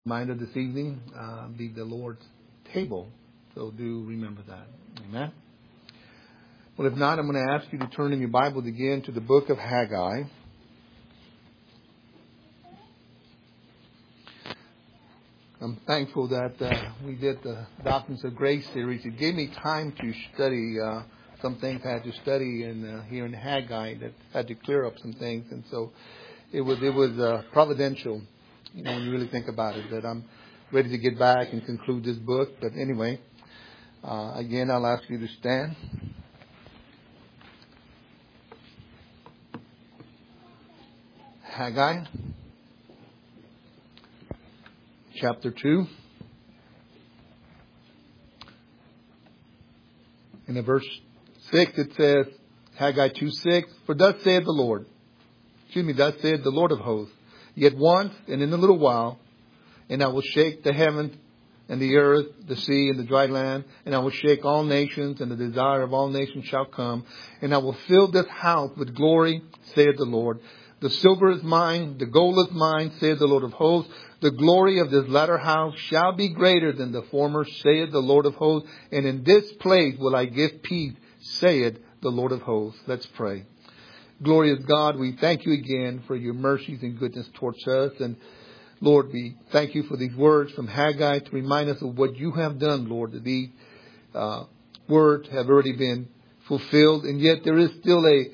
Reminder this evening, be the Lord's table. So do remember that. Amen. Well, if not, I'm going to ask you to turn in your Bibles again to the book of Haggai. I'm thankful that we did the Doctrines of Grace series. It gave me time to study some things I had to study here in Haggai that had to clear up some things. And so it was providential, when you really think about it, that I'm ready to get back and conclude this book. But anyway, again, I'll ask you to stand. Haggai, chapter 2. In the verse 6, it says, Haggai 2:6, for thus saith the Lord, thus saith the Lord of hosts, yet once and in a little while, and I will shake the heavens and the earth, the sea and the dry land, and I will shake all nations, and the desire of all nations shall come, and I will fill this house with glory, saith the Lord. The silver is mine, the gold is mine, saith the Lord of hosts. The glory of this latter house shall be greater than the former, saith the Lord of hosts. And in this place will I give peace, saith the Lord of hosts. Let's pray. Glorious God, we thank you again for your mercies and goodness towards us. And Lord, we thank you for these words from Haggai to remind us of what you have done, Lord, that these words have already been fulfilled. And yet there is still a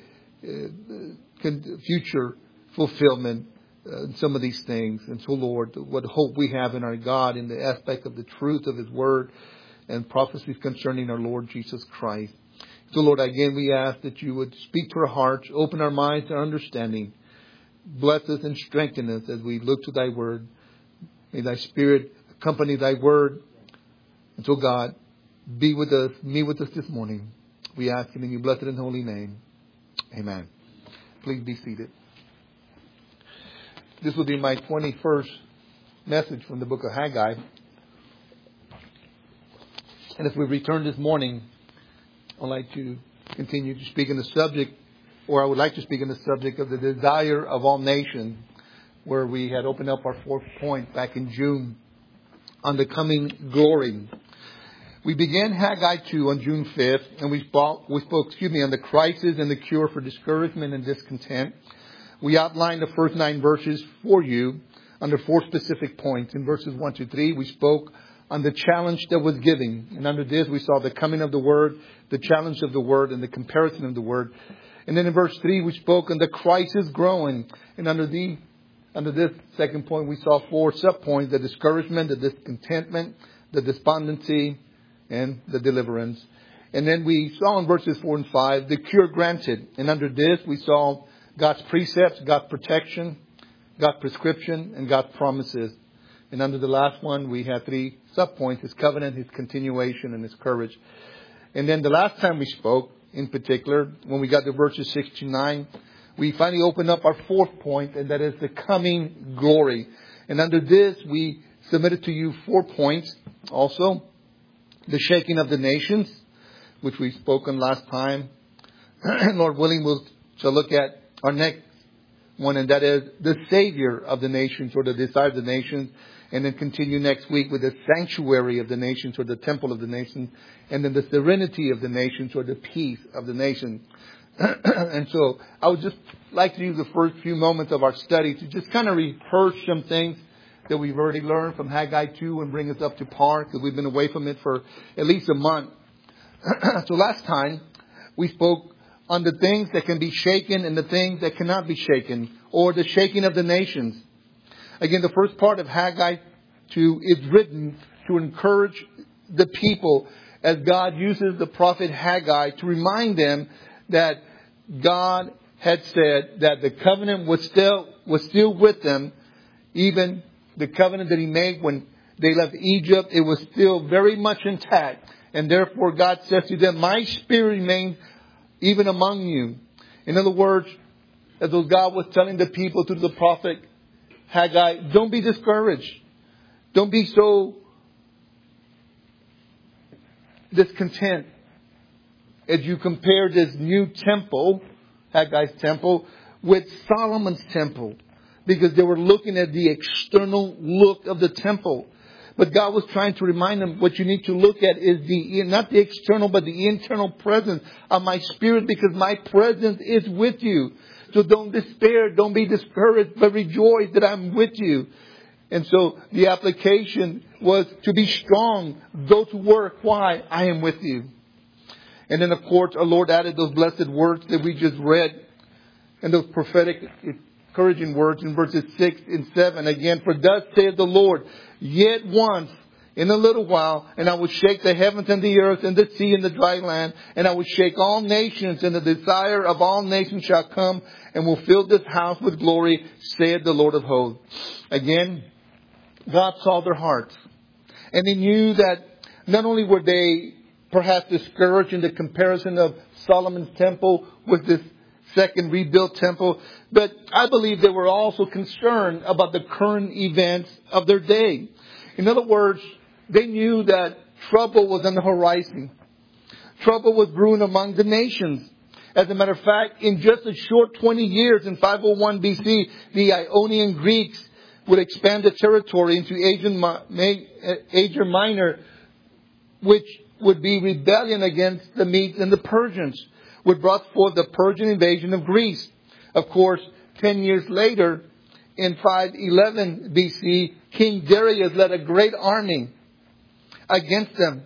future fulfillment in some of these things. And so, Lord, what hope we have in our God in the aspect of the truth of His Word and prophecies concerning our Lord Jesus Christ. So, Lord, again, we ask that you would speak to our hearts, open our minds to our understanding. Bless us and strengthen us as we look to thy word. May thy Spirit accompany thy word. And so, God, be with us, meet with us this morning. We ask it in your blessed and holy name. Amen. Please be seated. This will be my 21st message from the book of Haggai. And as we return this morning, I'd like to continue to speak on the subject, or I would like to speak on the subject of the desire of all nations, where we had opened up our fourth point back in June on the coming glory. We began Haggai 2 on June 5th, and we spoke on the crisis and the cure for discouragement and discontent. We outlined the first 9 verses for you under 4 specific points. In verses 1 to 3, we spoke on the challenge that was given. And under this, we saw the coming of the Word, the challenge of the Word, and the comparison of the Word. And then in verse 3, we spoke on the crisis growing. And under this second point, we saw 4 subpoints: the discouragement, the discontentment, the despondency, and the deliverance. And then we saw in verses 4 and 5, the cure granted. And under this, we saw God's precepts, God's protection, God's prescription, and God's promises. And under the last one, we had 3 subpoints: His covenant, His continuation, and His courage. And then the last time we spoke, in particular, when we got to verses 6 to 9, we finally opened up our 4th point, and that is the coming glory. And under this, we submitted to you 4 points also: the shaking of the nations, which we spoke on last time. Lord willing, we'll look at our next one, and that is the Savior of the nations, or the desire of the nations. And then continue next week with the sanctuary of the nations, or the temple of the nations. And then the serenity of the nations, or the peace of the nations. And so I would just like to use the first few moments of our study to just kind of rehearse some things that we've already learned from Haggai 2 and bring us up to par, because we've been away from it for at least a month. So last time we spoke on the things that can be shaken and the things that cannot be shaken, or the shaking of the nations. Again, the first part of Haggai 2 is written to encourage the people, as God uses the prophet Haggai to remind them that God had said that the covenant was still with them. Even the covenant that He made when they left Egypt, it was still very much intact. And therefore God says to them, my Spirit remains even among you. In other words, as though God was telling the people through the prophet Haggai, don't be discouraged. Don't be so discontent as you compare this new temple, Haggai's temple, with Solomon's temple. because they were looking at the external look of the temple. But God was trying to remind them what you need to look at is not the external, but the internal presence of my Spirit, because my presence is with you. So don't despair, don't be discouraged, but rejoice that I'm with you. And so the application was to be strong, go to work. Why? I am with you. And then, of course, our Lord added those blessed words that we just read, and those prophetic, encouraging words in verses 6 and 7. Again, for thus saith the Lord, yet once, in a little while, and I will shake the heavens and the earth and the sea and the dry land, and I will shake all nations, and the desire of all nations shall come, and will fill this house with glory, saith the Lord of hosts. Again, God saw their hearts. And He knew that not only were they perhaps discouraged in the comparison of Solomon's temple with this second rebuilt temple, but I believe they were also concerned about the current events of their day. In other words, they knew that trouble was on the horizon. Trouble was brewing among the nations. As a matter of fact, in just a short 20 years, in 501 BC, the Ionian Greeks would expand the territory into Asia Minor, which would be rebellion against the Medes and the Persians, which brought forth the Persian invasion of Greece. Of course, 10 years later, in 511 BC, King Darius led a great army against them,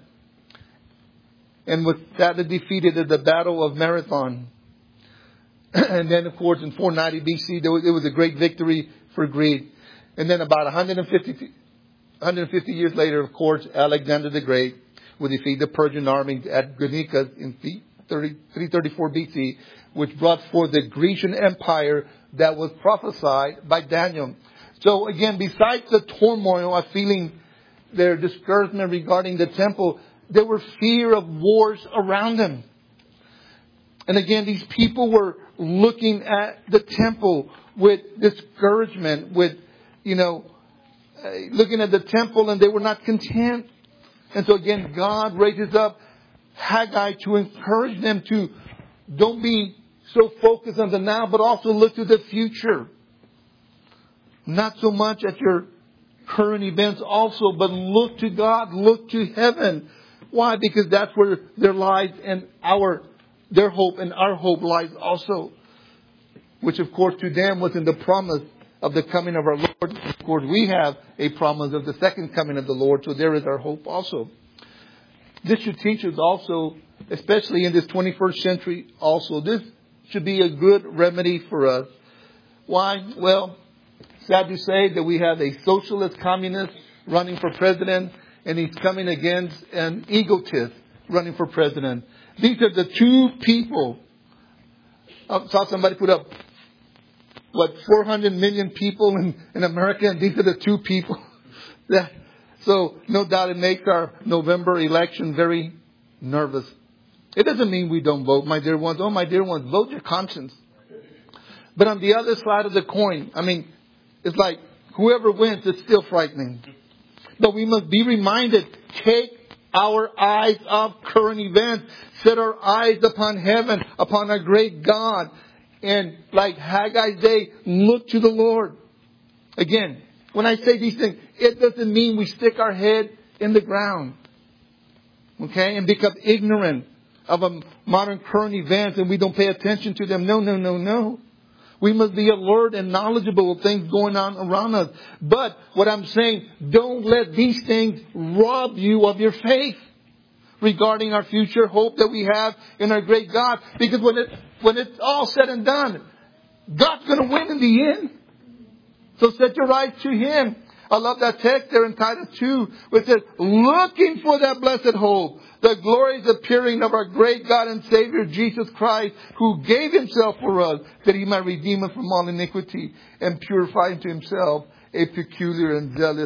and was sadly defeated at the Battle of Marathon. And then, of course, in 490 BC, it was a great victory for Greece. And then about 150 years later, of course, Alexander the Great would defeat the Persian army at Guernica in 334 BC, which brought forth the Grecian Empire that was prophesied by Daniel. So again, besides the turmoil of feeling their discouragement regarding the temple, there were fear of wars around them. And again, these people were looking at the temple with discouragement, with, looking at the temple, and they were not content. And so again, God raises up Haggai to encourage them to don't be so focused on the now, but also look to the future. Not so much at your current events also, but look to God, look to heaven. Why? Because that's where their lives and their hope and our hope lies also. Which of course to them was in the promise of the coming of our Lord. Of course we have a promise of the second coming of the Lord, so there is our hope also. This should teach us also, especially in this 21st century also, this should be a good remedy for us. Why? Well, sad to say that we have a socialist communist running for president, and he's coming against an egotist running for president. These are the two people. I saw somebody put up, 400 million people in America, and these are the two people. So no doubt it makes our November election very nervous. It doesn't mean we don't vote, my dear ones. Oh, my dear ones, vote your conscience. But on the other side of the coin, it's like whoever wins, it's still frightening. But we must be reminded, take our eyes off current events. Set our eyes upon heaven, upon our great God. And like Haggai's day, look to the Lord. Again, when I say these things, it doesn't mean we stick our head in the ground. Okay? And become ignorant of modern current events and we don't pay attention to them. No. We must be alert and knowledgeable of things going on around us. But what I'm saying, don't let these things rob you of your faith regarding our future hope that we have in our great God. Because when it's all said and done, God's going to win in the end. So set your eyes to Him. I love that text there in Titus 2, which says, looking for that blessed hope, the glorious appearing of our great God and Savior Jesus Christ, who gave Himself for us, that He might redeem us from all iniquity and purify unto Himself a peculiar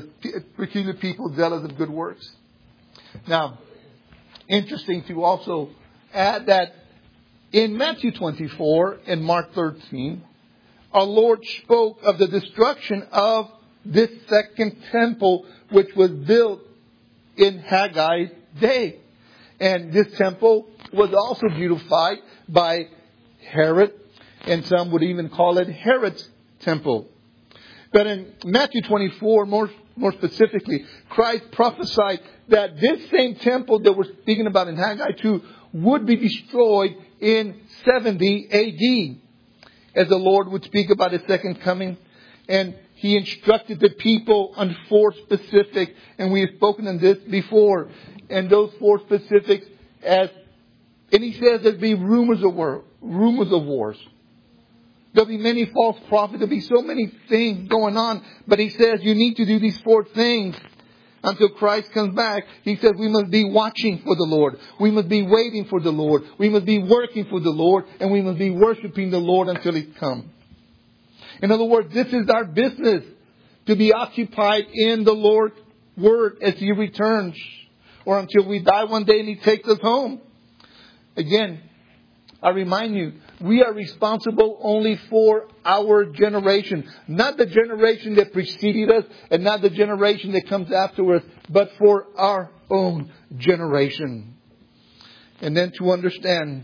people zealous of good works. Now, interesting to also add that in Matthew 24 and Mark 13, our Lord spoke of the destruction of this second temple, which was built in Haggai's day. And this temple was also beautified by Herod, and some would even call it Herod's temple. But in Matthew 24, more specifically, Christ prophesied that this same temple that we're speaking about in Haggai 2 would be destroyed in 70 AD, as the Lord would speak about His second coming. And He instructed the people on 4 specifics, and we have spoken on this before. And those 4 specifics, and He says there'll be rumors of wars. There'll be many false prophets. There'll be so many things going on. But He says you need to do these 4 things until Christ comes back. He says we must be watching for the Lord. We must be waiting for the Lord. We must be working for the Lord. And we must be worshiping the Lord until He comes. In other words, this is our business, to be occupied in the Lord's Word as He returns, or until we die one day and He takes us home. Again, I remind you, we are responsible only for our generation. Not the generation that preceded us and not the generation that comes after us, but for our own generation. And then to understand,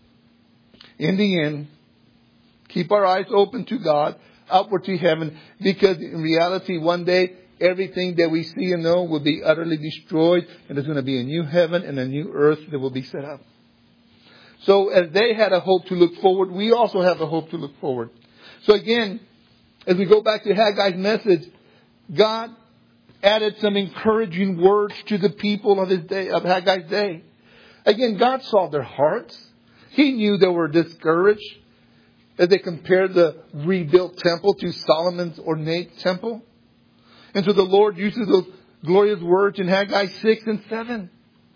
in the end, keep our eyes open to God, upward to heaven, because in reality one day everything that we see and know will be utterly destroyed, and there's going to be a new heaven and a new earth that will be set up. So as they had a hope to look forward, we also have a hope to look forward. So again, as we go back to Haggai's message, God added some encouraging words to the people of His day, of Haggai's day. Again, God saw their hearts. He knew they were discouraged as they compared the rebuilt temple to Solomon's ornate temple. And so the Lord uses those glorious words in Haggai 6 and 7.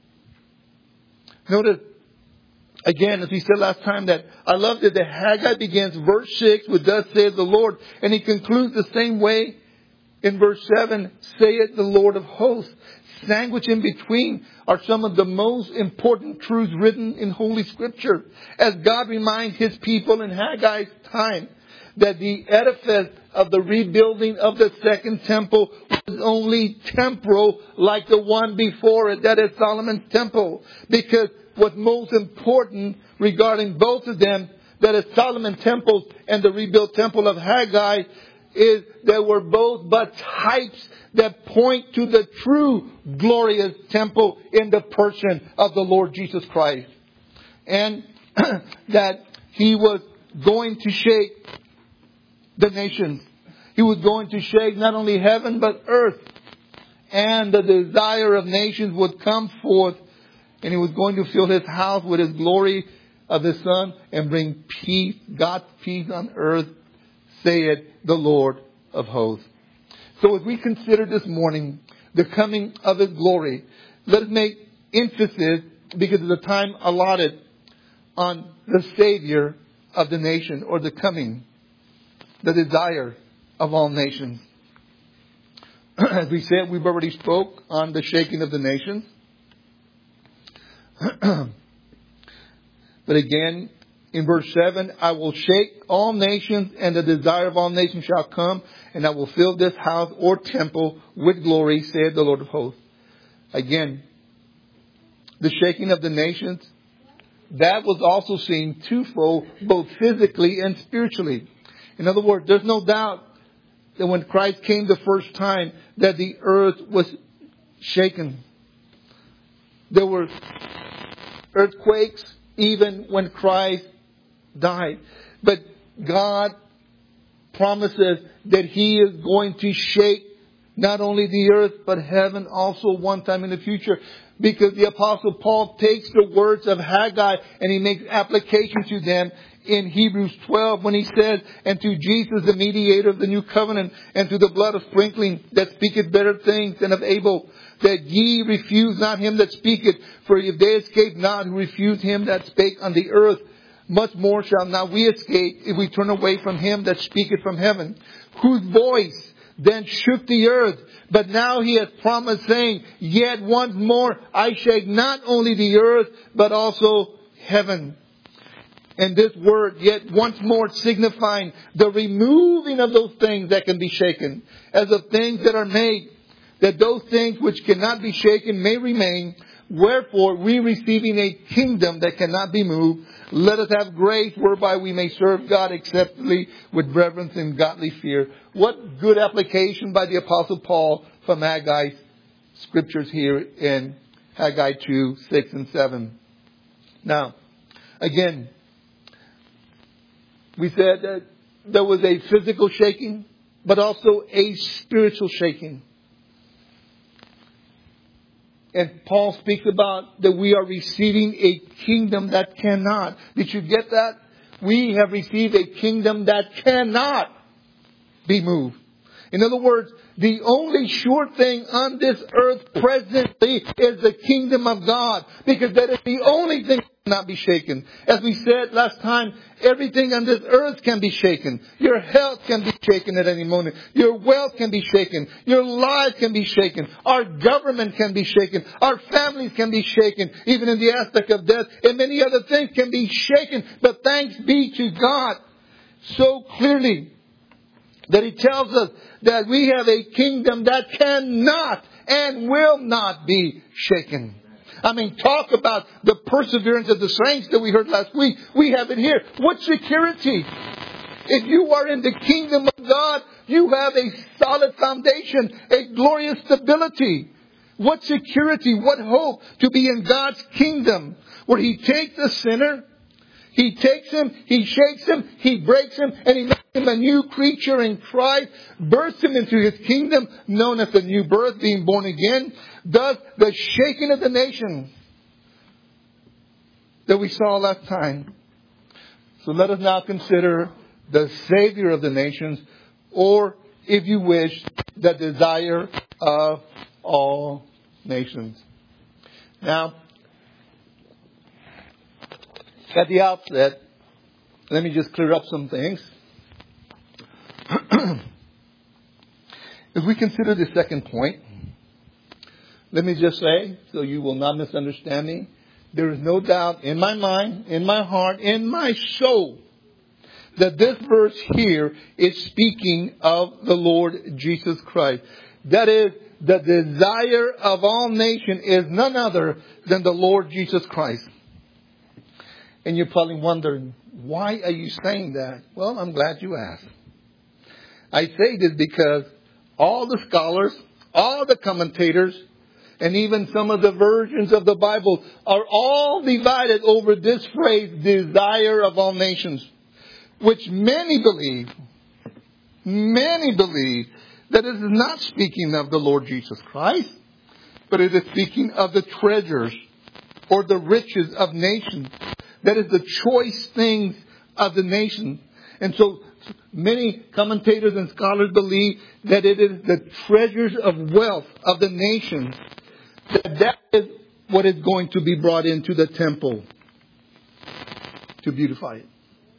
Notice, again, as we said last time, that I love that the Haggai begins verse 6 with "Thus saith the Lord," and he concludes the same way in verse 7, "Saith the Lord of hosts." Sandwiched in between are some of the most important truths written in Holy Scripture. As God reminds His people in Haggai's time that the edifice of the rebuilding of the second temple was only temporal, like the one before it, that is Solomon's temple. Because what's most important regarding both of them, that is Solomon's temple and the rebuilt temple of Haggai, is they were both but types that point to the true glorious temple in the person of the Lord Jesus Christ. And that He was going to shake the nations. He was going to shake not only heaven but earth. And the desire of nations would come forth, and He was going to fill His house with His glory of His Son and bring peace, God's peace on earth, saith the Lord of hosts. So as we consider this morning the coming of His glory, let us make emphasis, because of the time allotted, on the Savior of the nation, or the coming, the desire of all nations. As we said, we've already spoke on the shaking of the nations. But again, in verse 7, "I will shake all nations, and the desire of all nations shall come, and I will fill this house or temple with glory, saith the Lord of hosts." Again, the shaking of the nations, that was also seen twofold, both physically and spiritually. In other words, there's no doubt that when Christ came the first time, that the earth was shaken. There were earthquakes even when Christ died. But God promises that He is going to shake not only the earth but heaven also one time in the future. Because the Apostle Paul takes the words of Haggai and he makes application to them in Hebrews 12 when he says, "And to Jesus the mediator of the new covenant, and to the blood of sprinkling that speaketh better things than of Abel, that ye refuse not him that speaketh, for if they escape not who refuse him that spake on the earth, much more shall not we escape if we turn away from Him that speaketh from heaven, whose voice then shook the earth. But now He has promised, saying, Yet once more I shake not only the earth, but also heaven." And this word, "yet once more," signifying the removing of those things that can be shaken, as of things that are made, that those things which cannot be shaken may remain, Wherefore, we receiving a kingdom that cannot be moved, let us have grace whereby we may serve God acceptably with reverence and godly fear. What good application by the Apostle Paul from Haggai's scriptures here in Haggai 2, 6 and 7. Now, again, we said that there was a physical shaking, but also a spiritual shaking. And Paul speaks about that we are receiving a kingdom that cannot. Did you get that? We have received a kingdom that cannot be moved. In other words, the only sure thing on this earth presently is the kingdom of God. Because that is the only thing that cannot be shaken. As we said last time, everything on this earth can be shaken. Your health can be shaken at any moment. Your wealth can be shaken. Your life can be shaken. Our government can be shaken. Our families can be shaken. Even in the aspect of death. And many other things can be shaken. But thanks be to God so clearly that He tells us that we have a kingdom that cannot and will not be shaken. I mean, talk about the perseverance of the saints that we heard last week. We have it here. What security? If you are in the kingdom of God, you have a solid foundation, a glorious stability. What security, what hope to be in God's kingdom, where He takes the sinner, He takes him, He shakes him, He breaks him, and He makes him a new creature in Christ, births him into His kingdom, known as the new birth, being born again, does the shaking of the nation that we saw last time. So let us now consider the Savior of the nations, or, if you wish, the desire of all nations. Now, at the outset, let me just clear up some things. As we consider the second point, let me just say, so you will not misunderstand me, there is no doubt in my mind, in my heart, in my soul, that this verse here is speaking of the Lord Jesus Christ. That is, the desire of all nations is none other than the Lord Jesus Christ. And you're probably wondering, why are you saying that? Well, I'm glad you asked. I say this because all the scholars, all the commentators, and even some of the versions of the Bible are all divided over this phrase, desire of all nations, which many believe that it is not speaking of the Lord Jesus Christ, but it is speaking of the treasures or the riches of nations. That is the choice things of the nation. And so many commentators and scholars believe that it is the treasures of wealth of the nation. That is what is going to be brought into the temple to beautify it.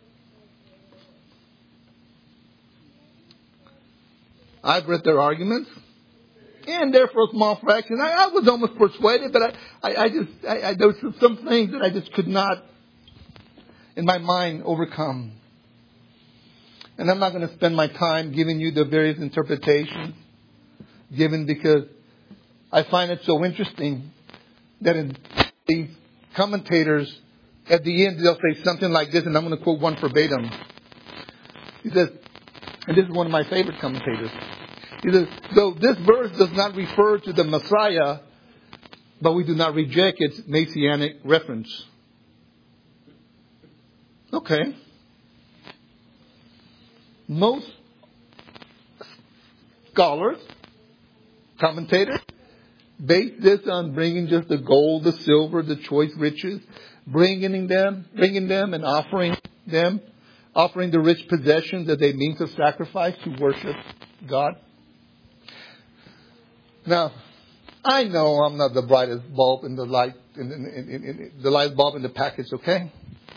I've read their arguments, and there for a small fraction, I was almost persuaded, but there were some things that I just could not, in my mind, overcome. And I'm not going to spend my time giving you the various interpretations given, because I find it so interesting that in these commentators, at the end, they'll say something like this, and I'm going to quote one verbatim. He says, and this is one of my favorite commentators. He says, though this verse does not refer to the Messiah, but we do not reject its messianic reference. Okay. Most scholars, commentators, base this on bringing just the gold, the silver, the choice riches, bringing them and offering the rich possessions as a means of sacrifice to worship God. Now, I know I'm not the brightest bulb in the light, in the light bulb in the package, okay?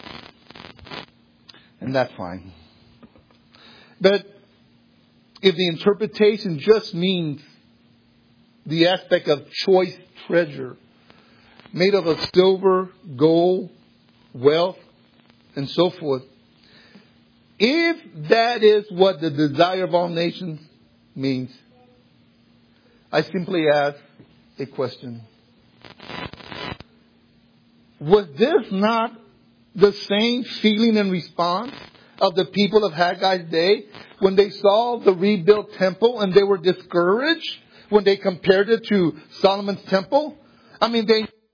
And that's fine. But if the interpretation just means the aspect of choice treasure made of silver, gold, wealth, and so forth, if that is what the desire of all nations means, I simply ask a question. Was this not the same feeling and response of the people of Haggai's day when they saw the rebuilt temple and they were discouraged when they compared it to Solomon's temple? I mean,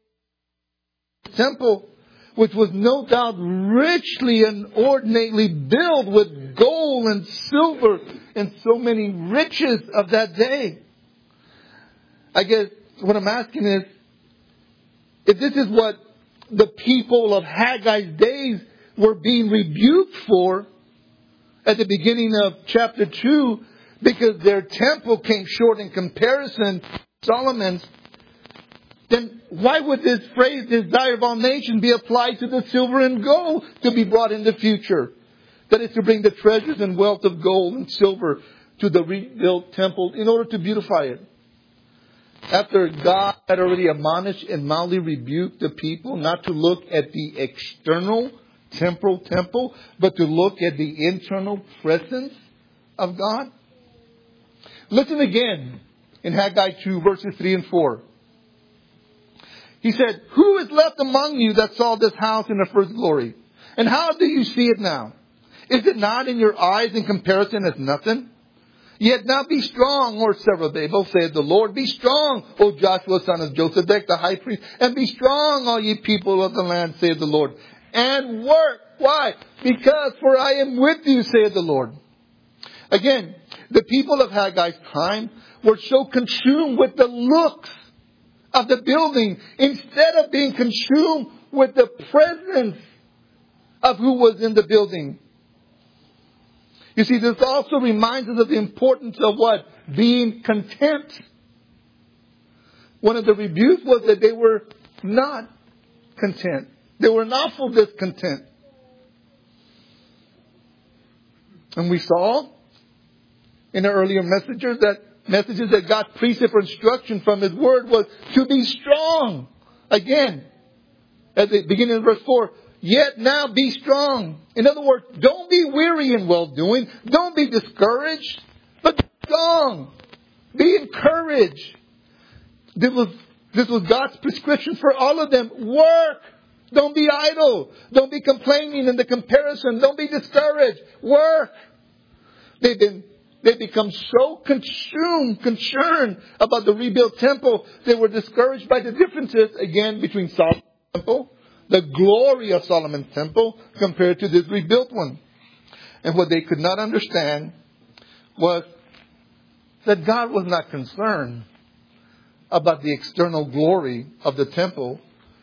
temple, which was no doubt richly and ornately built with gold and silver and so many riches of that day. I guess what I'm asking is, if this is what the people of Haggai's days were being rebuked for at the beginning of chapter 2, because their temple came short in comparison to Solomon's, then why would this phrase, desire of all nations, be applied to the silver and gold to be brought in the future? That is to bring the treasures and wealth of gold and silver to the rebuilt temple in order to beautify it. After God had already admonished and mildly rebuked the people not to look at the external temporal temple, but to look at the internal presence of God. Listen again in Haggai 2 verses 3 and 4. He said, "Who is left among you that saw this house in the first glory? And how do you see it now? Is it not in your eyes in comparison as nothing? Yet now be strong, or Zerubbabel, saith the Lord. Be strong, O Joshua, son of Josedek, the high priest. And be strong, all ye people of the land, saith the Lord. And work." Why? "Because for I am with you, saith the Lord." Again, the people of Haggai's time were so consumed with the looks of the building instead of being consumed with the presence of who was in the building. You see, this also reminds us of the importance of what? Being content. One of the rebukes was that they were not content. They were in awful discontent. And we saw in the earlier messages that God's precept or instruction from His Word was to be strong. Again, at the beginning of verse 4, "Yet now be strong." In other words, don't be weary in well-doing. Don't be discouraged, but be strong. Be encouraged. This was God's prescription for all of them. Work. Don't be idle. Don't be complaining in the comparison. Don't be discouraged. Work. They become so concerned about the rebuilt temple, they were discouraged by the differences, again, between Solomon's temple, the glory of Solomon's temple, compared to this rebuilt one. And what they could not understand was that God was not concerned about the external glory of the temple,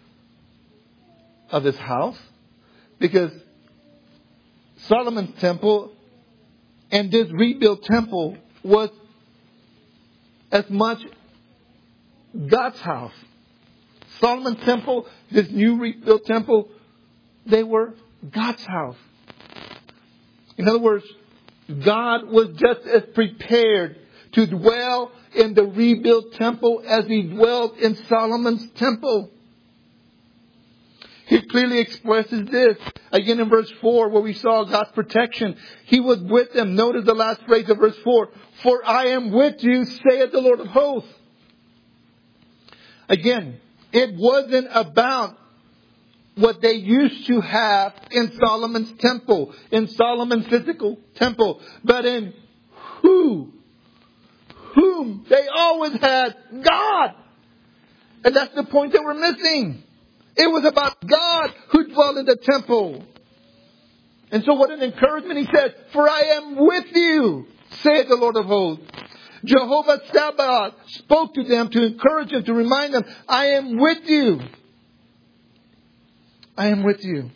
of His house, because Solomon's temple and this rebuilt temple was as much God's house. Solomon's temple, this new rebuilt temple, they were God's house. In other words, God was just as prepared to dwell in the rebuilt temple as He dwelt in Solomon's temple. He clearly expresses this again in verse 4, where we saw God's protection. He was with them. Notice the last phrase of verse 4. "For I am with you, saith the Lord of hosts." Again, it wasn't about what they used to have in Solomon's temple, in Solomon's physical temple, but in whom they always had God. And that's the point that we're missing. It was about God who dwelt in the temple. And so what an encouragement. He said, "For I am with you, saith the Lord of hosts." Jehovah Sabaoth spoke to them to encourage them, to remind them, "I am with you. I am with you."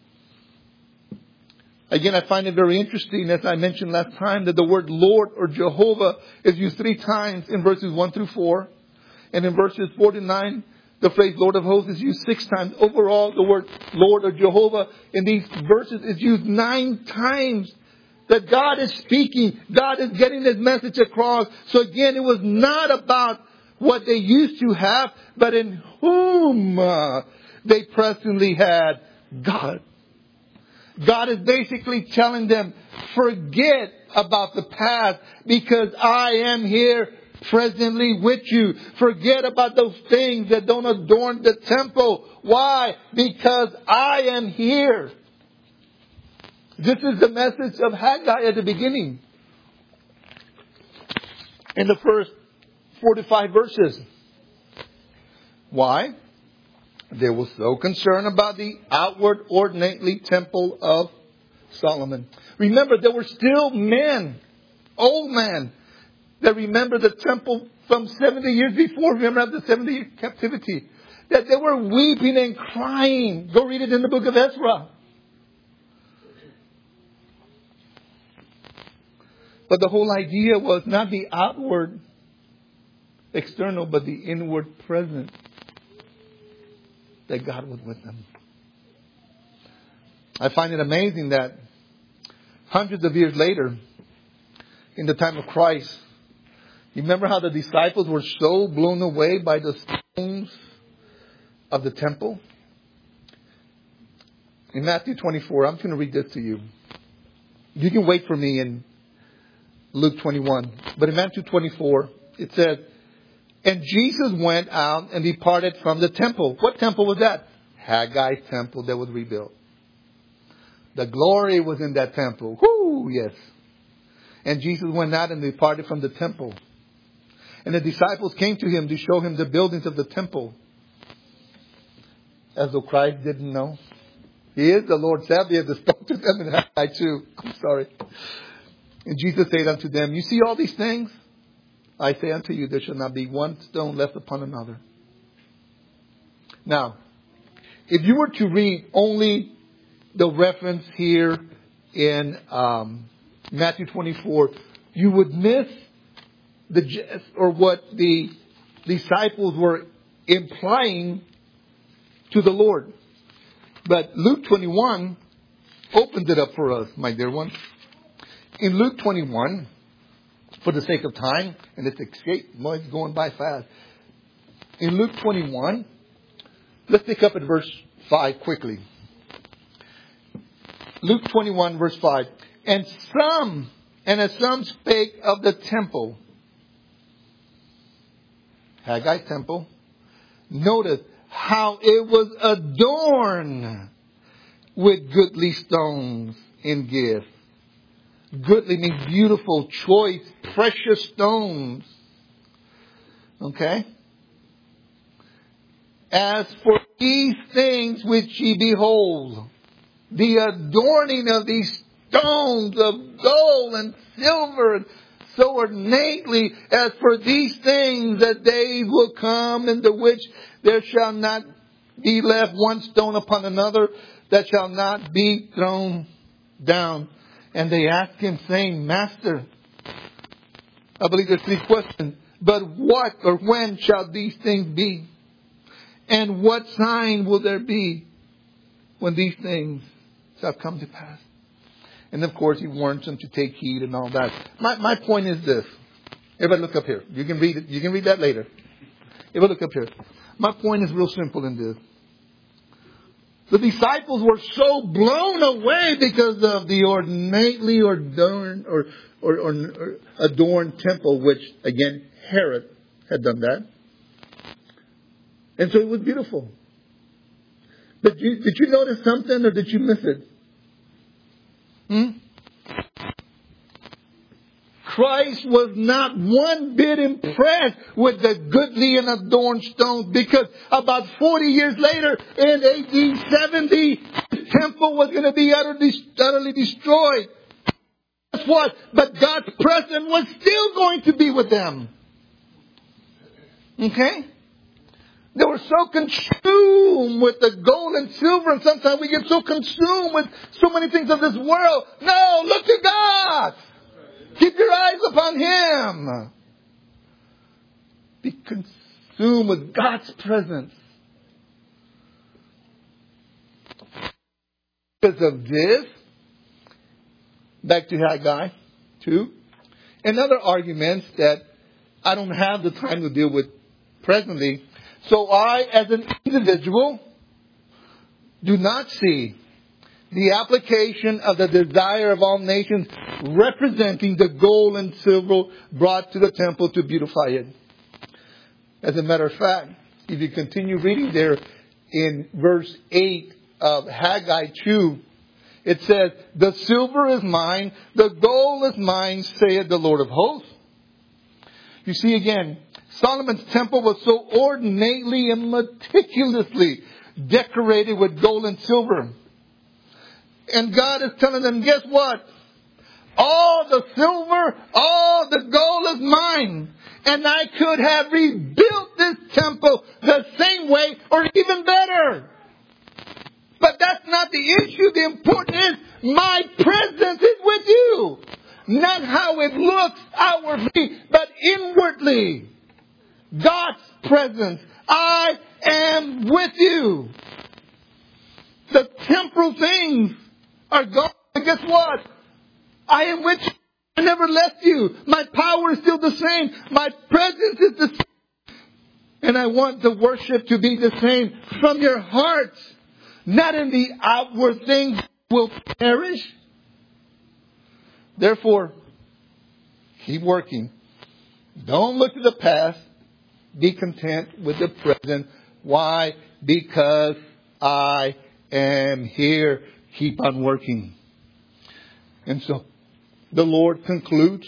Again, I find it very interesting, as I mentioned last time, that the word Lord or Jehovah is used 3 times in verses 1 through 4. And in verses 4 to 9, the phrase Lord of hosts is used 6 times. Overall, the word Lord or Jehovah in these verses is used 9 times. That God is speaking. God is getting His message across. So again, it was not about what they used to have, but in whom they presently had God. God is basically telling them, forget about the past, because I am here presently with you. Forget about those things that don't adorn the temple. Why? Because I am here. This is the message of Haggai at the beginning. In the first 45 verses. Why? They were so concerned about the outward ornately temple of Solomon. Remember, there were still men, old men, that remember the temple from 70 years before. Remember after the 70-year captivity. That they were weeping and crying. Go read it in the book of Ezra. But the whole idea was not the outward, external, but the inward presence. That God was with them. I find it amazing that hundreds of years later, in the time of Christ, you remember how the disciples were so blown away by the stones of the temple? In Matthew 24, I'm going to read this to you. You can wait for me in Luke 21. But in Matthew 24, it says, and Jesus went out and departed from the temple. What temple was that? Haggai's temple that was rebuilt. The glory was in that temple. Whoo, yes. And Jesus went out and departed from the temple. And the disciples came to him to show him the buildings of the temple. As though Christ didn't know. He is the Lord Sabaoth that spoke to them in Haggai too. I'm sorry. And Jesus said unto them, you see all these things? I say unto you, there shall not be one stone left upon another. Now, if you were to read only the reference here in Matthew 24, you would miss the gist or what the disciples were implying to the Lord. But Luke 21 opens it up for us, my dear ones. In Luke 21, for the sake of time, and it's escape, it's going by fast. In Luke 21, let's pick up at verse 5 quickly. Luke 21, verse 5. And as some spake of the temple, Haggai's temple, notice how it was adorned with goodly stones in gifts. Goodly means beautiful, choice, precious stones. Okay? As for these things which ye behold, the adorning of these stones of gold and silver, so ornately, as for these things, that days will come in the which there shall not be left one stone upon another that shall not be thrown down. And they asked him, saying, Master, I believe there's 3 questions. But what or when shall these things be? And what sign will there be when these things shall come to pass? And of course, he warns them to take heed and all that. My point is this. Everybody look up here. You can read it. You can read that later. Everybody look up here. My point is real simple in this. The disciples were so blown away because of the ornately adorned or adorned temple, which again Herod had done that, and so it was beautiful. But did you notice something, or did you miss it? Christ was not one bit impressed with the goodly and adorned stones, because about 40 years later, in AD 70, the temple was going to be utterly destroyed. Guess what? But God's presence was still going to be with them. Okay? They were so consumed with the gold and silver, and sometimes we get so consumed with so many things of this world. No, look to God. Keep your eyes upon Him. Be consumed with God's presence. Because of this, back to Haggai 2, and other arguments that I don't have the time to deal with presently. So I, as an individual, do not see the application of the desire of all nations, representing the gold and silver brought to the temple to beautify it. As a matter of fact, if you continue reading there in verse 8 of Haggai 2, it says, the silver is mine, the gold is mine, saith the Lord of hosts. You see again, Solomon's temple was so ornately and meticulously decorated with gold and silver. And God is telling them, guess what? All the silver, all the gold is mine. And I could have rebuilt this temple the same way or even better. But that's not the issue. The important is my presence is with you. Not how it looks outwardly, but inwardly. God's presence. I am with you. The temporal things are gone. And guess what? I am with you. I never left you. My power is still the same. My presence is the same. And I want the worship to be the same from your hearts. Not in the outward things will perish. Therefore, keep working. Don't look to the past. Be content with the present. Why? Because I am here. Keep on working. And so, the Lord includes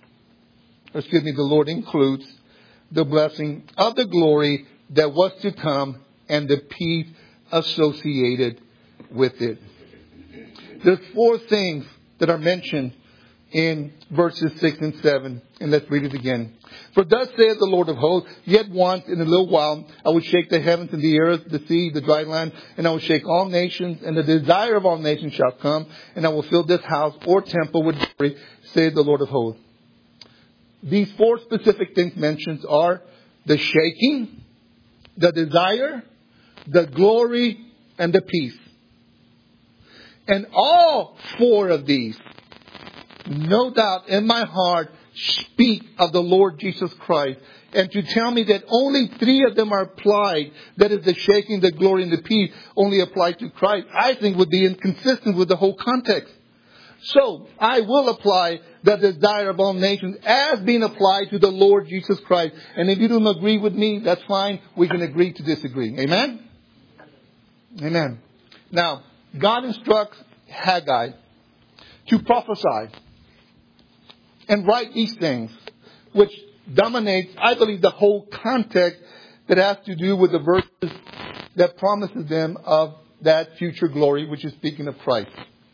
the blessing of the glory that was to come and the peace associated with it. There's 4 things that are mentioned in verses 6 and 7. And let's read it again. For thus saith the Lord of hosts, yet once in a little while I will shake the heavens and the earth, the sea, the dry land, and I will shake all nations, and the desire of all nations shall come, and I will fill this house or temple with glory, saith the Lord of hosts. These 4 specific things mentioned are the shaking, the desire, the glory, and the peace. And all 4 of these, no doubt in my heart, speak of the Lord Jesus Christ. And to tell me that only 3 of them are applied, that is the shaking, the glory, and the peace, only apply to Christ, I think would be inconsistent with the whole context. So, I will apply the desire of all nations as being applied to the Lord Jesus Christ. And if you don't agree with me, that's fine. We can agree to disagree. Amen? Amen. Now, God instructs Haggai to prophesy and write these things, which dominates, I believe, the whole context that has to do with the verses that promises them of that future glory, which is speaking of Christ.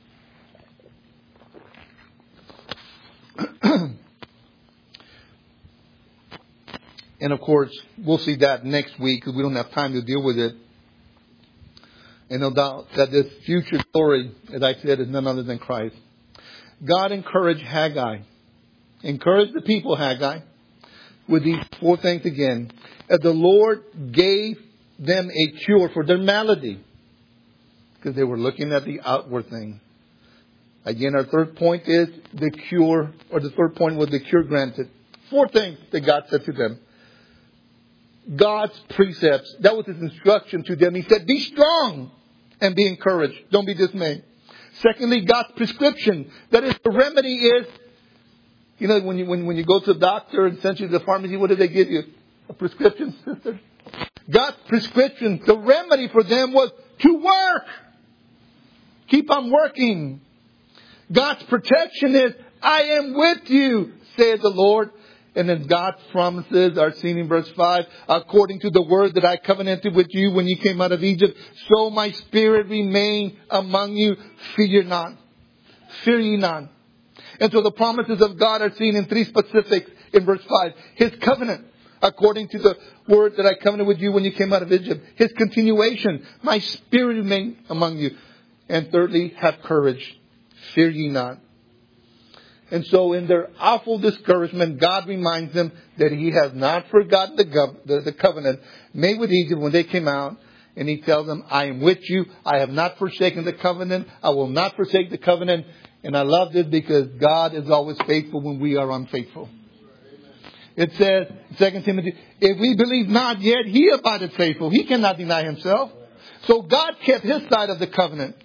And of course, we'll see that next week because we don't have time to deal with it. And no doubt that this future glory, as I said, is none other than Christ. God encouraged Haggai. Encourage the people, Haggai, with these 4 things again. As the Lord gave them a cure for their malady. Because they were looking at the outward thing. Again, our third point is the cure, or the third point was the cure granted. 4 things that God said to them. God's precepts. That was His instruction to them. He said, be strong and be encouraged. Don't be dismayed. Secondly, God's prescription. That is, the remedy is, you know, when you go to the doctor and send you to the pharmacy, what do they give you? A prescription, sister? God's prescription, the remedy for them was to work. Keep on working. God's protection is, I am with you, says the Lord. And then God's promises are seen in verse 5. According to the word that I covenanted with you when you came out of Egypt, so my spirit remain among you. Fear not. Fear ye not. And so the promises of God are seen in 3 specifics in verse 5. His covenant, according to the word that I covenanted with you when you came out of Egypt. His continuation, my spirit remain among you. And thirdly, have courage. Fear ye not. And so in their awful discouragement, God reminds them that He has not forgotten the covenant made with Egypt when they came out. And He tells them, I am with you. I have not forsaken the covenant. I will not forsake the covenant. And I love this because God is always faithful when we are unfaithful. It says, 2 Timothy, if we believe not yet, He abideth faithful. He cannot deny Himself. So God kept His side of the covenant.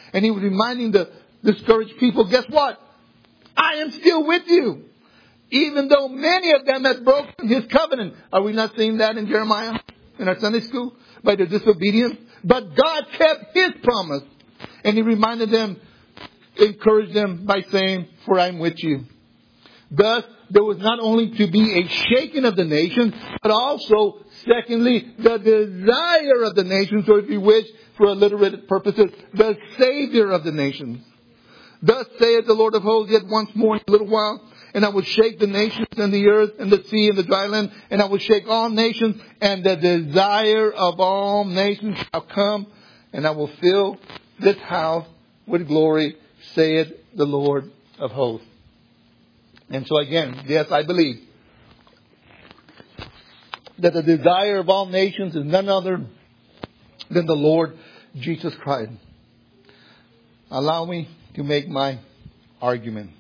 And he was reminding the discouraged people, guess what? I am still with you. Even though many of them had broken his covenant. Are we not seeing that in Jeremiah in our Sunday school? By their disobedience. But God kept his promise. And he reminded them, encouraged them by saying, for I am with you. Thus, there was not only to be a shaking of the nations, but also, secondly, the desire of the nations, or if you wish, for alliterated purposes, the Savior of the nations. Thus saith the Lord of hosts, yet once more in a little while, and I will shake the nations and the earth and the sea and the dry land, and I will shake all nations, and the desire of all nations shall come, and I will fill this house with glory, saith the Lord of hosts. And so again, yes, I believe that the desire of all nations is none other than the Lord Jesus Christ. Allow me to make my argument.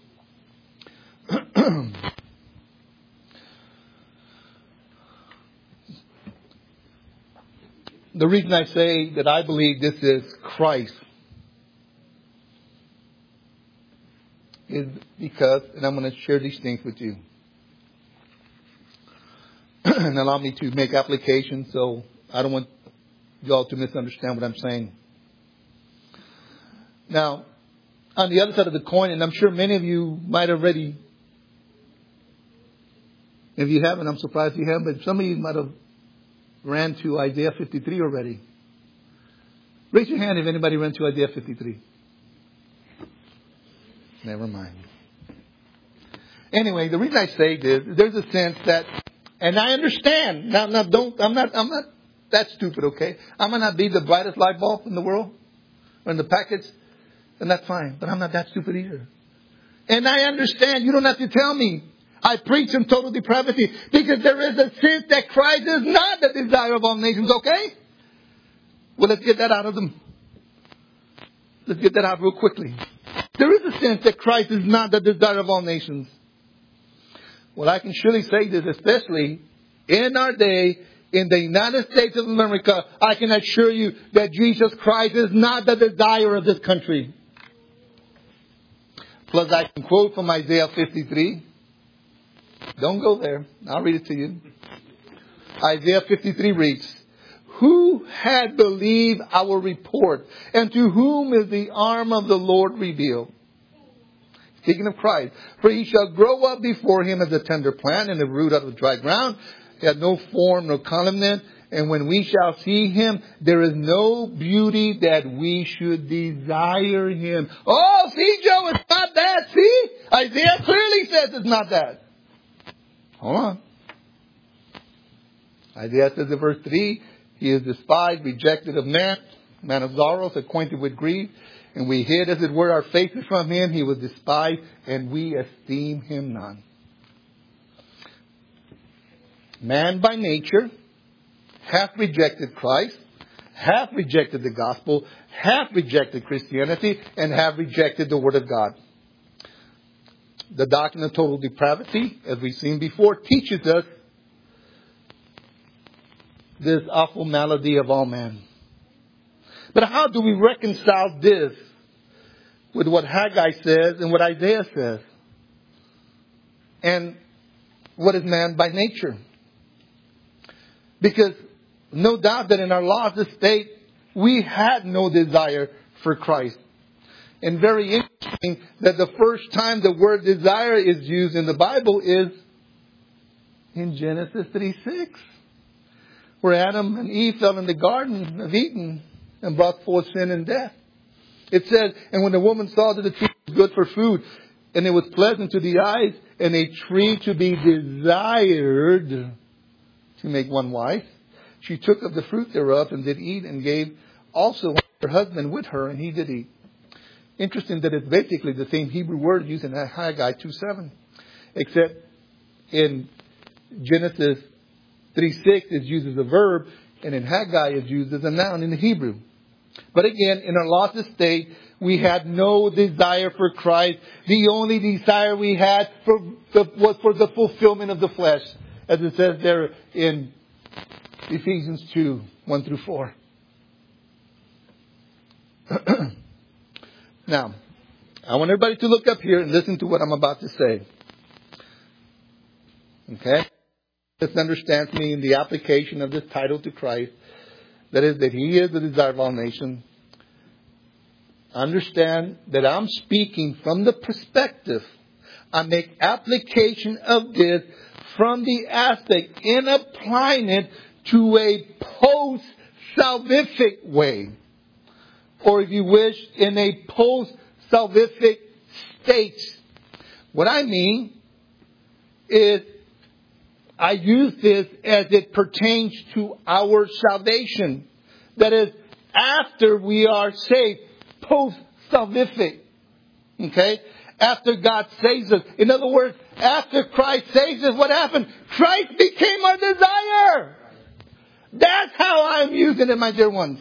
The reason I say that I believe this is Christ is because, and I'm going to share these things with you. And allow me to make application so I don't want y'all to misunderstand what I'm saying. Now, on the other side of the coin, and I'm sure many of you might already, if you haven't, I'm surprised you haven't, but some of you might have ran to Isaiah 53 already. Raise your hand if anybody ran to Isaiah 53. Never mind. Anyway, the reason I say this, there's a sense that, and I understand. I'm not that stupid, okay? I might not be the brightest light bulb in the world or in the package, and that's fine. But I'm not that stupid either. And I understand. You don't have to tell me. I preach in total depravity because there is a sense that Christ is not the desire of all nations, okay? Well, let's get that out of them. Let's get that out real quickly. There is a sense that Christ is not the desire of all nations. Well, I can surely say this, especially in our day, in the United States of America, I can assure you that Jesus Christ is not the desire of this country. Plus, I can quote from Isaiah 53. Don't go there. I'll read it to you. Isaiah 53 reads, who had believed our report, and to whom is the arm of the Lord revealed? Speaking of Christ, for he shall grow up before him as a tender plant and a root out of dry ground. He had no form, no comeliness. And when we shall see him, there is no beauty that we should desire him. Oh, see, Joe, it's not that. See? Isaiah clearly says it's not that. Hold on. Isaiah says in verse 3, he is despised, rejected of man, man of sorrows, acquainted with grief. And we hid, as it were, our faces from him. He was despised, and we esteem him not. Man by nature hath rejected Christ, hath rejected the gospel, hath rejected Christianity, and hath rejected the word of God. The doctrine of total depravity, as we've seen before, teaches us this awful malady of all men. But how do we reconcile this with what Haggai says and what Isaiah says? And what is man by nature? Because no doubt that in our lost estate, we had no desire for Christ. And very interesting that the first time the word desire is used in the Bible is in Genesis 3:6, where Adam and Eve fell in the Garden of Eden and brought forth sin and death. It says, and when the woman saw that the tree was good for food, and it was pleasant to the eyes, and a tree to be desired to make one wife, she took of the fruit thereof and did eat, and gave also her husband with her, and he did eat. Interesting that it's basically the same Hebrew word used in Haggai 2:7, except in Genesis 3:6 is used as a verb, and in Haggai is used as a noun in the Hebrew. But again, in our lost estate, we had no desire for Christ. The only desire we had was for the fulfillment of the flesh, as it says there in Ephesians 2:1-4. Now, I want everybody to look up here and listen to what I'm about to say. Okay? Let's understand me in the application of this title to Christ. That is, that He is the desire of all nations. Understand that I'm speaking from the perspective. I make application of this from the aspect in applying it to a post-salvific way. Or if you wish, in a post-salvific state. What I mean is I use this as it pertains to our salvation. That is, after we are saved, post-salvific. Okay? After God saves us. In other words, after Christ saves us, what happened? Christ became our desire. That's how I'm using it, my dear ones.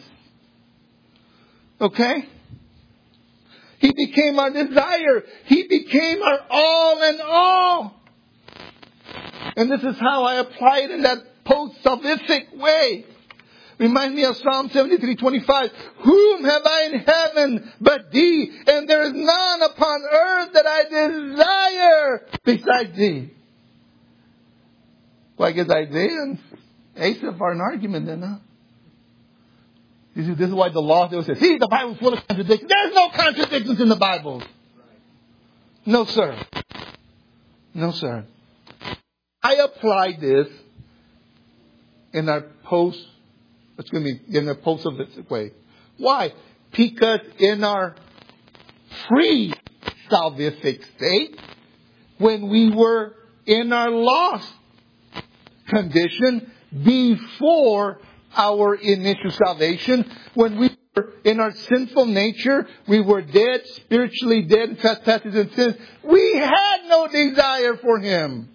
Okay? He became our desire. He became our all in all. And this is how I apply it in that post-salvific way. Reminds me of Psalm 73:25. Whom have I in heaven but thee? And there is none upon earth that I desire besides thee. Well, I guess Isaiah and Asaph are an argument then, huh? You see, this is why the law says, see, the Bible's full of contradictions. There's no contradictions in the Bible. No, sir. No, sir. I apply this in our post-salvific way. Why? Because in our pre-salvific state, when we were in our lost condition before our initial salvation, when we were in our sinful nature, we were dead, spiritually dead in trespasses and sins, we had no desire for Him.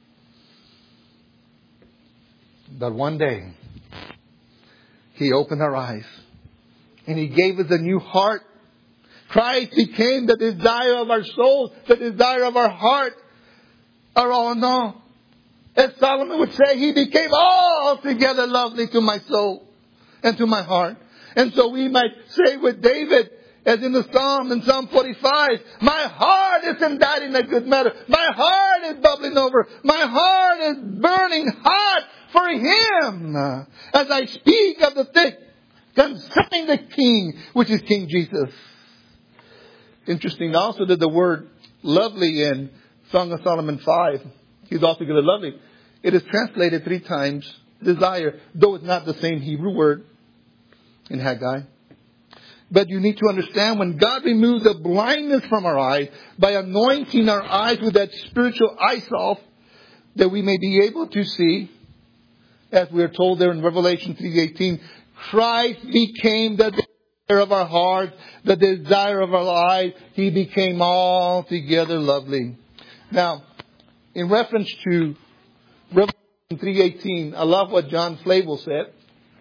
But one day, He opened our eyes and He gave us a new heart. Christ became the desire of our soul, the desire of our heart, our all in all. As Solomon would say, He became altogether lovely to my soul and to my heart. And so we might say with David, as in the Psalm, in Psalm 45, my heart is inditing in a good matter. My heart is bubbling over. My heart is burning hot for Him. As I speak of the thing concerning the King, which is King Jesus. Interesting also that the word lovely in Song of Solomon 5, He's altogether lovely. It is translated 3 times desire, though it's not the same Hebrew word in Haggai. But you need to understand, when God removes the blindness from our eyes by anointing our eyes with that spiritual eye salve, that we may be able to see, as we are told there in Revelation 3:18, Christ became the desire of our hearts, the desire of our eyes. He became altogether lovely. Now, in reference to Revelation 3:18, I love what John Flavel said.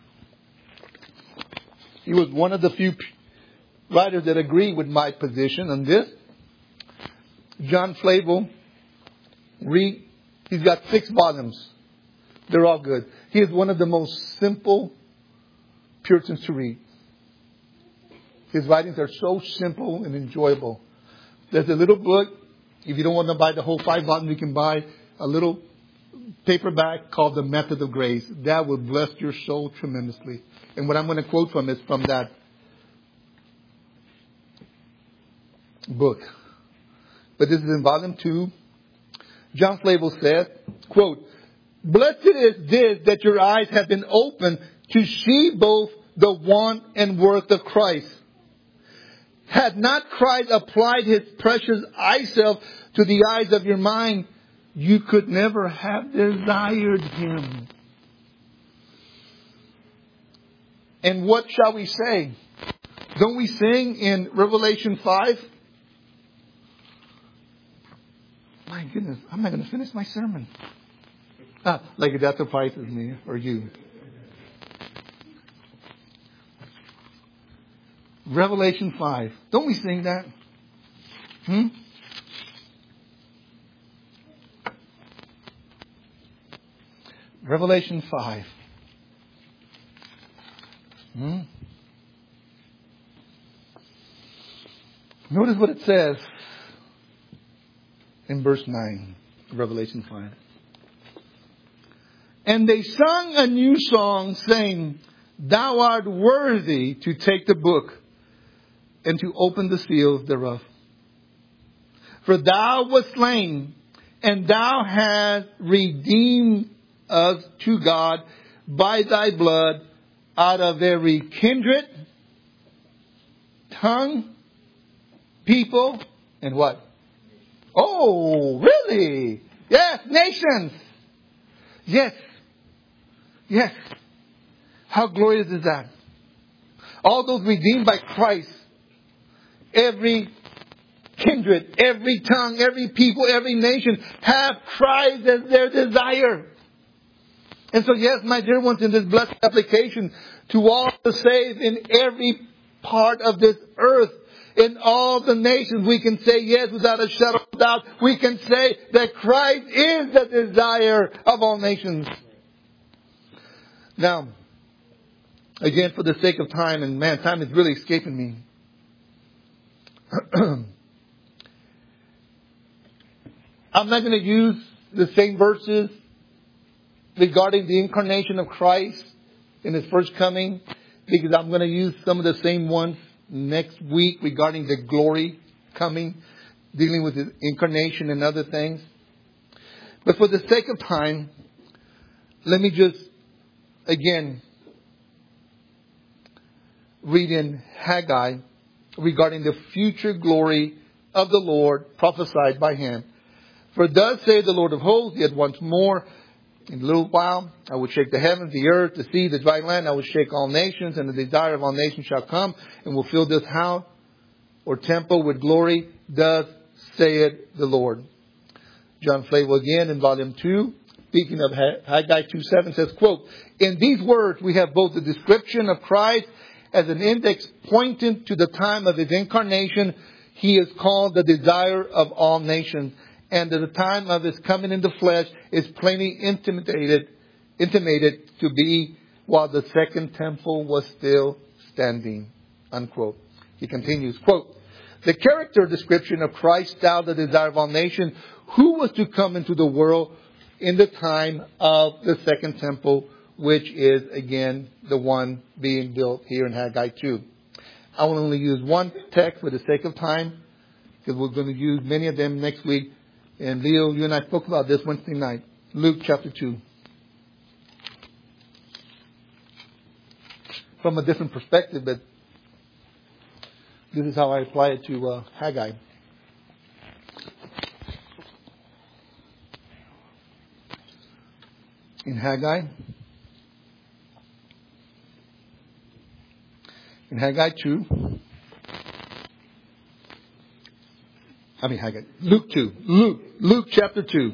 He was one of the few writers that agree with my position on this. John Flavel, he's got 6 volumes. They're all good. He is one of the most simple Puritans to read. His writings are so simple and enjoyable. There's a little book. If you don't want to buy the whole 5 volumes, you can buy a little paperback called The Method of Grace. That will bless your soul tremendously. And what I'm going to quote from is from that book. But this is in volume 2. John Flavel said, quote, blessed is this that your eyes have been opened to see both the want and worth of Christ. Had not Christ applied His precious eye salve to the eyes of your mind, you could never have desired Him. And what shall we say? Don't we sing in Revelation 5? My goodness, I'm not going to finish my sermon. Like that surprises me, or you. Revelation 5. Don't we sing that? Revelation 5. Notice what it says in verse 9 of Revelation 5. And they sung a new song, saying, Thou art worthy to take the book and to open the seals thereof. For thou wast slain, and thou hast redeemed us to God by thy blood out of every kindred, tongue, people, and what? Oh, really? Yes, nations. Yes. Yes. How glorious is that? All those redeemed by Christ, every kindred, every tongue, every people, every nation have Christ as their desire. And so, yes, my dear ones, in this blessed application to all the saved in every part of this earth, in all the nations, we can say yes without a shadow of doubt. We can say that Christ is the desire of all nations. Now, again, for the sake of time, and man, time is really escaping me. I'm not going to use the same verses regarding the incarnation of Christ in His first coming, because I'm going to use some of the same ones next week regarding the glory coming, dealing with the incarnation and other things. But for the sake of time, let me just, again, read in Haggai regarding the future glory of the Lord prophesied by him. For thus saith the Lord of hosts, yet once more, in a little while, I will shake the heavens, the earth, the sea, the dry land. I will shake all nations, and the desire of all nations shall come, and will fill this house or temple with glory. Thus saith the Lord. John Flavel again in volume 2, speaking of Haggai 2:7, says, quote, In these words we have both the description of Christ as an index pointing to the time of His incarnation. He is called the desire of all nations. And at the time of His coming in the flesh is plainly intimated to be while the second temple was still standing. Unquote. He continues, quote, The character description of Christ, thou the desire of all nations, who was to come into the world in the time of the second temple, which is, again, the one being built here in Haggai 2. I will only use one text for the sake of time, because we're going to use many of them next week. And Leo, you and I spoke about this Wednesday night. Luke chapter 2. From a different perspective, but this is how I apply it to Haggai. In Haggai 2. Luke 2. Luke chapter 2.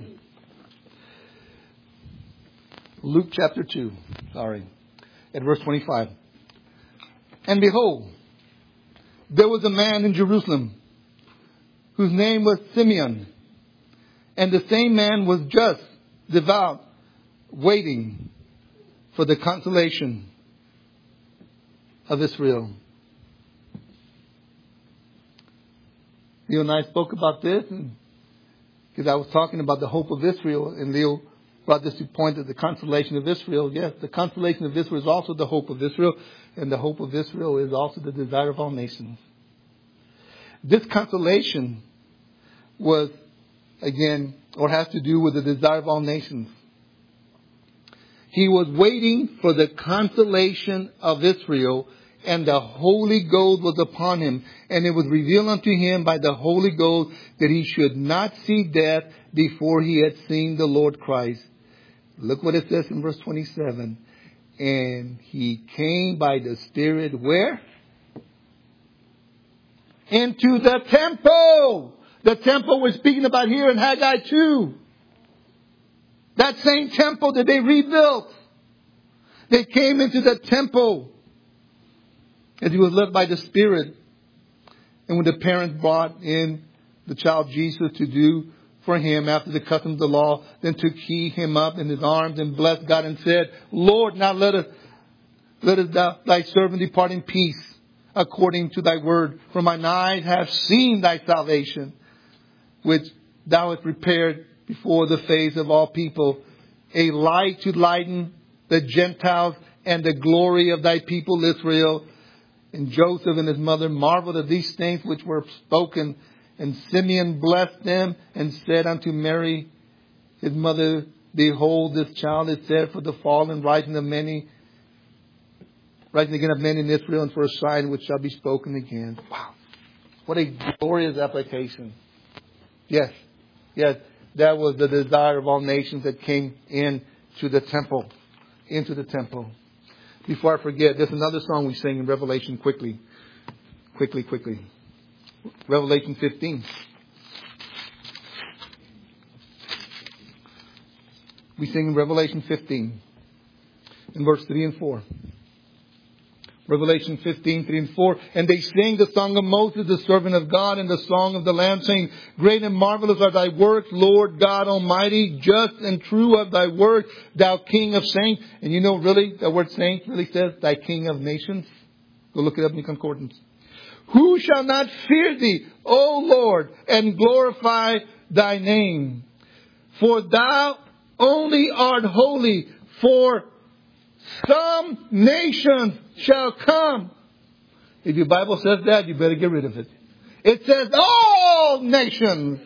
Luke chapter 2. At verse 25. And behold, there was a man in Jerusalem whose name was Simeon. And the same man was just, devout, waiting for the consolation of Israel. Leo and I spoke about this because I was talking about the hope of Israel, and Leo brought this to point of the consolation of Israel. Yes, the consolation of Israel is also the hope of Israel, and the hope of Israel is also the desire of all nations. This consolation was, again, or has to do with the desire of all nations. He was waiting for the consolation of Israel, and the Holy Ghost was upon him. And it was revealed unto him by the Holy Ghost that he should not see death before he had seen the Lord Christ. Look what it says in verse 27. And he came by the Spirit where? Into the temple. The temple we're speaking about here in Haggai 2. That same temple that they rebuilt. They came into the temple. As he was led by the Spirit. And when the parents brought in the child Jesus to do for him after the customs of the law, then took he him up in his arms and blessed God and said, Lord, now let us thy servant depart in peace, according to thy word. For mine eyes have seen thy salvation, which thou hast prepared before the face of all people, a light to lighten the Gentiles and the glory of thy people Israel. And Joseph and his mother marveled at these things which were spoken. And Simeon blessed them and said unto Mary, his mother, behold, this child is set for the fall and rising again of many in Israel, and for a sign which shall be spoken again. Wow. What a glorious application. Yes. Yes. That was the desire of all nations that came into the temple. Into the temple. Before I forget, there's another song we sing in Revelation quickly. Quickly. Revelation 15. We sing in Revelation 15 in verse 3 and 4. Revelation 15, 3 and 4. And they sing the song of Moses, the servant of God, and the song of the Lamb, saying, great and marvelous are thy works, Lord God Almighty, just and true are thy works, thou King of saints. And you know, really, the word saint really says, thy King of nations. Go look it up in the concordance. Who shall not fear thee, O Lord, and glorify thy name? For thou only art holy, for some nations shall come. If your Bible says that, you better get rid of it. It says all nations.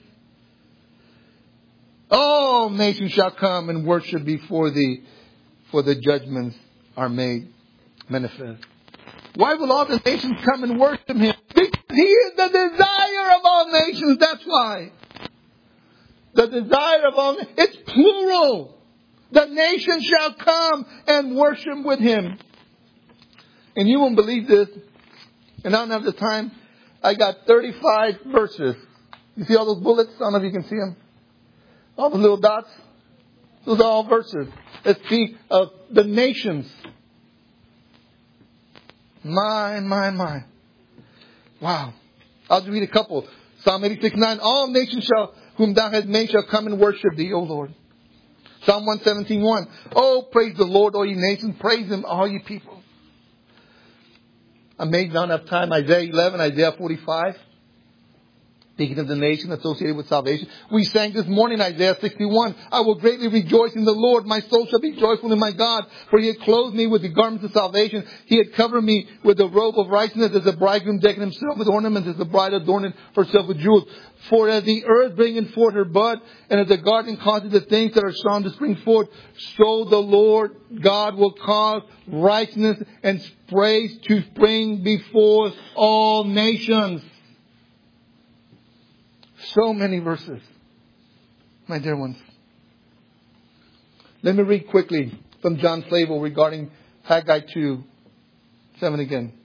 All nations shall come and worship before thee, for the judgments are made manifest. Why will all the nations come and worship Him? Because He is the desire of all nations. That's why. The desire of all nations. It's plural. The nations shall come and worship with Him. And you won't believe this. And I don't have the time. I got 35 verses. You see all those bullets? I don't know if you can see them. All the little dots. Those are all verses that speak of the nations. My. Wow. I'll just read a couple. Psalm 86:9. All nations whom thou hast made shall come and worship thee, O Lord. Psalm 117:1. Oh, praise the Lord, all ye nations. Praise Him, all ye people. I may not have time. Isaiah 11, Isaiah 45. Speaking of the nation associated with salvation. We sang this morning Isaiah 61. I will greatly rejoice in the Lord. My soul shall be joyful in my God. For He had clothed me with the garments of salvation. He had covered me with the robe of righteousness, as a bridegroom decking himself with ornaments, as a bride adorning herself with jewels. For as the earth bringeth forth her bud, and as the garden causes the things that are sown to spring forth, so the Lord God will cause righteousness and praise to spring before all nations. So many verses, my dear ones. Let me read quickly from John Flavel regarding Haggai 2:7 again.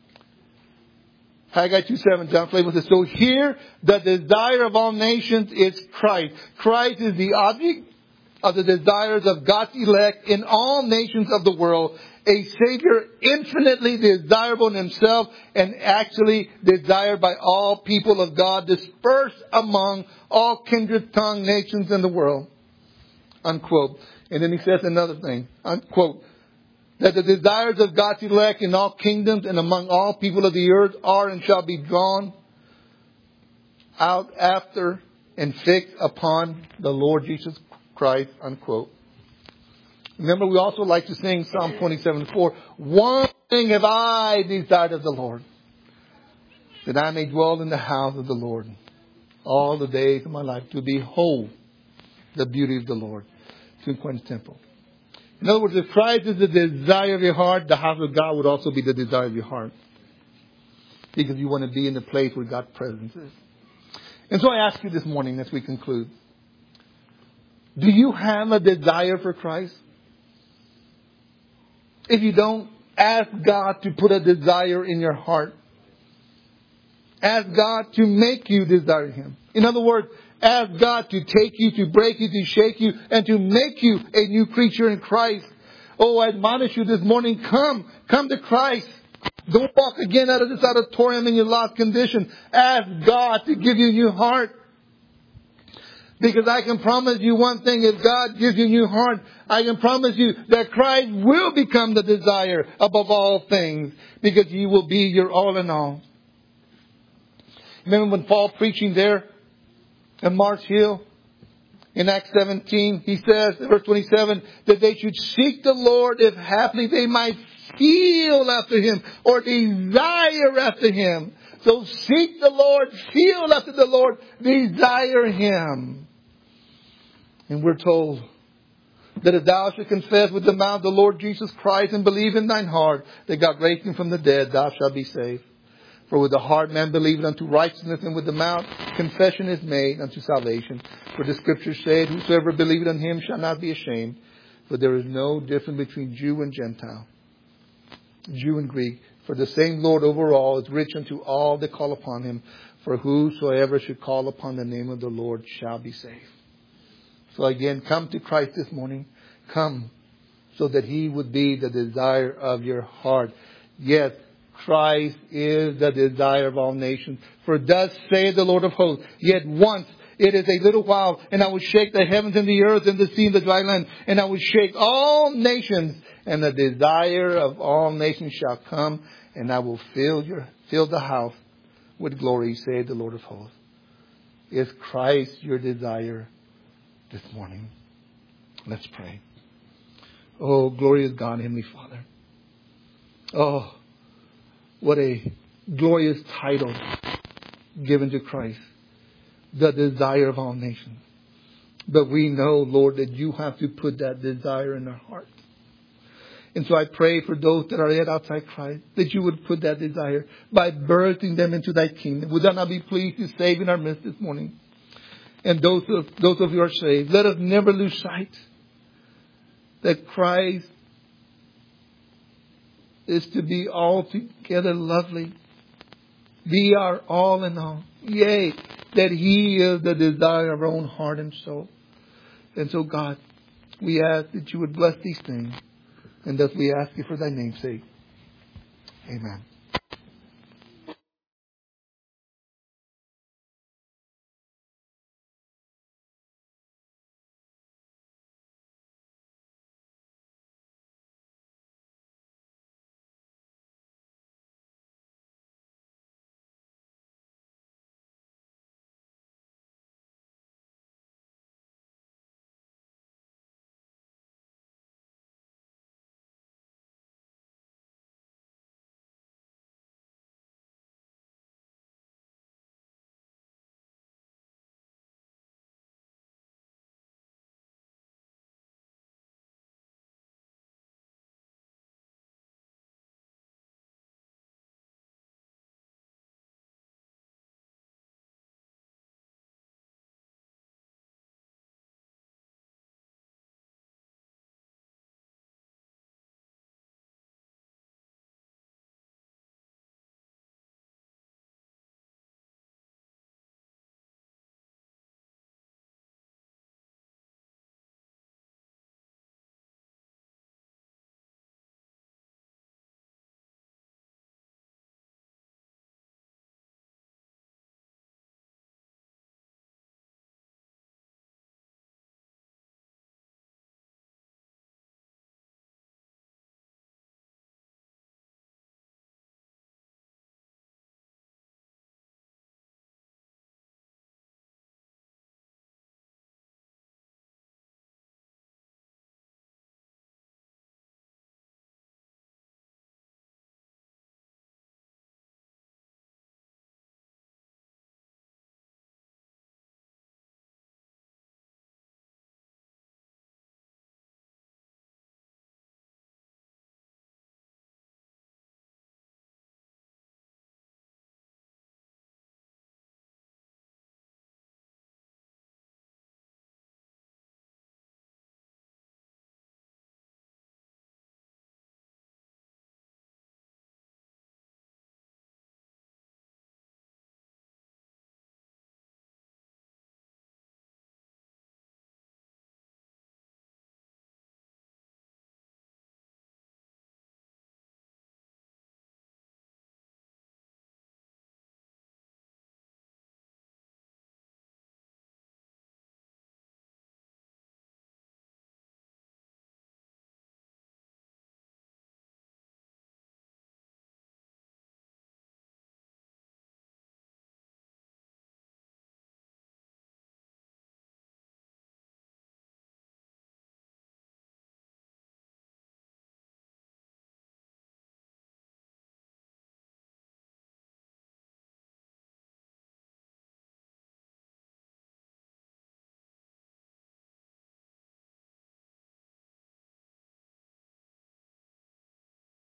Haggai 2:7, John Flavel says, so here the desire of all nations is Christ. Christ is the object of the desires of God's elect in all nations of the world. A Savior infinitely desirable in Himself and actually desired by all people of God dispersed among all kindred, tongue, nations in the world. Unquote. And then he says another thing. Unquote. That the desires of God's elect in all kingdoms and among all people of the earth are and shall be drawn out after and fixed upon the Lord Jesus Christ. Unquote. Remember, we also like to sing Psalm 27:4. One thing have I desired of the Lord, that I may dwell in the house of the Lord all the days of my life, to behold the beauty of the Lord, to inquire in His temple. In other words, if Christ is the desire of your heart, the house of God would also be the desire of your heart. Because you want to be in the place where God's presence is. And so I ask you this morning as we conclude. Do you have a desire for Christ? If you don't, ask God to put a desire in your heart. Ask God to make you desire Him. In other words, ask God to take you, to break you, to shake you, and to make you a new creature in Christ. Oh, I admonish you this morning, come to Christ. Don't walk again out of this auditorium in your lost condition. Ask God to give you a new heart. Because I can promise you one thing, if God gives you a new heart, I can promise you that Christ will become the desire above all things, because He will be your all in all. Remember when Paul preaching there in Mars Hill in Acts 17, he says, in verse 27, that they should seek the Lord if haply they might feel after Him or desire after Him. So seek the Lord, feel after the Lord, desire Him. And we're told that if thou shalt confess with the mouth the Lord Jesus Christ and believe in thine heart that God raised Him from the dead, thou shalt be saved. For with the heart man believeth unto righteousness, and with the mouth confession is made unto salvation. For the Scripture saith, whosoever believeth on Him shall not be ashamed. For there is no difference between Jew and Gentile, Jew and Greek. For the same Lord over all is rich unto all that call upon Him. For whosoever should call upon the name of the Lord shall be saved. So again, come to Christ this morning. Come so that He would be the desire of your heart. Yes, Christ is the desire of all nations. For thus saith the Lord of hosts, yet once it is a little while, and I will shake the heavens and the earth and the sea and the dry land, and I will shake all nations, and the desire of all nations shall come, and I will fill the house with glory, saith the Lord of hosts. Is Christ your desire this morning? Let's pray. Oh, glorious God, Heavenly Father. Oh, what a glorious title given to Christ, the desire of all nations. But we know, Lord, that you have to put that desire in our hearts. And so I pray for those that are yet outside Christ, that you would put that desire by birthing them into thy kingdom. Would thou not be pleased to save in our midst this morning? And those of you who are saved, let us never lose sight that Christ is to be altogether lovely, be our all in all. Yea, that He is the desire of our own heart and soul. And so, God, we ask that you would bless these things. And thus we ask you for thy name's sake. Amen.